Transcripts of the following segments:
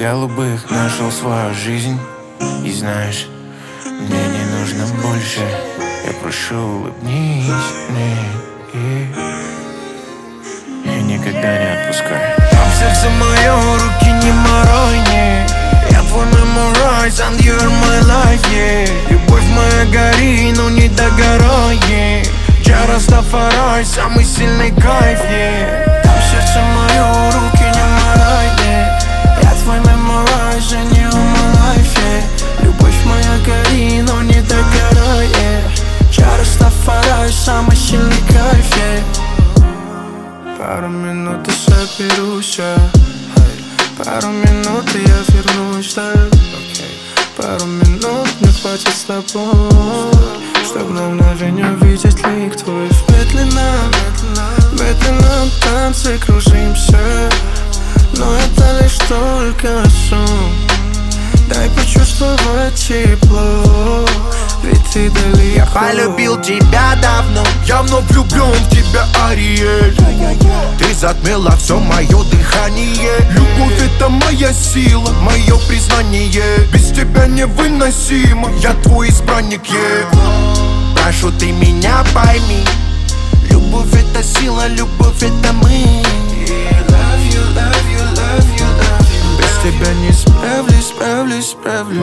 голубых нашел свою жизнь. И знаешь, мне не нужно больше. Я прошу, улыбнись мне и никогда не отпускай. Там сердце мое, руки не морой, не. Я твой memorize, and you're my life, yeah. Любовь моя, гори, но не догорай, yeah. Я Растафарай, самый сильный кайф, yeah. Там сердце мое, руки не морой, yeah. Я твой memorize, and you're my life, yeah. Любовь моя, гори, но не догорай, yeah. Я Растафарай, самый сильный кайф, yeah. Пару минут и соберусь, пару минут и я вернусь, да. Пару минут мне хватит с тобой, чтоб на мгновение увидеть лик твой. В медленном танце кружимся, но это лишь только сон. Дай почувствовать тепло, ведь ты далеко. Я полюбил тебя давно, я вновь влюблен в тебя, Ариэль. Ты затмила все мое дыхание. Любовь — это моя сила, мое признание. Без тебя невыносимо, я твой избранник, yeah. Прошу, ты меня пойми. Любовь — это сила, любовь — это мы. Love you, love you, love you, love you. Без тебя не справлюсь.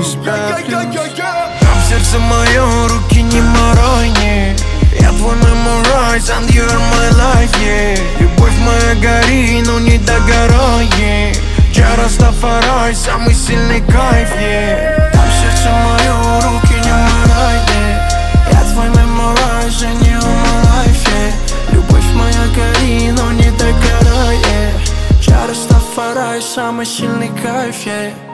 Там сердце мое, руки не морой, не. Я твой memorize, and you're my life, yeah. Любовь моя, гори, но не догорай, yeah. Я Растафарай, самый сильный кайф, yeah. Там сердце мое, руки не морой, yeah. Я твой memorize, and you're my life, yeah. Любовь моя, гори, но не догорай, yeah. Я Растафарай, самый сильный кайф, yeah.